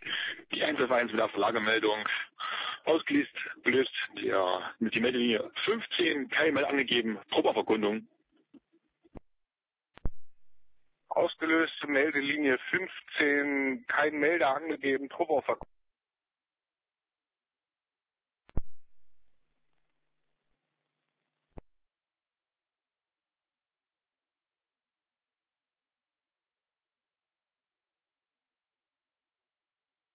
Die 151 mit der Verlagermeldung ausgelöst, mit die Meldelinie 15, keine Meldung angegeben, Probeverkundung. Ausgelöste Meldelinie 15, kein Melder angegeben, Truppaufverkundung.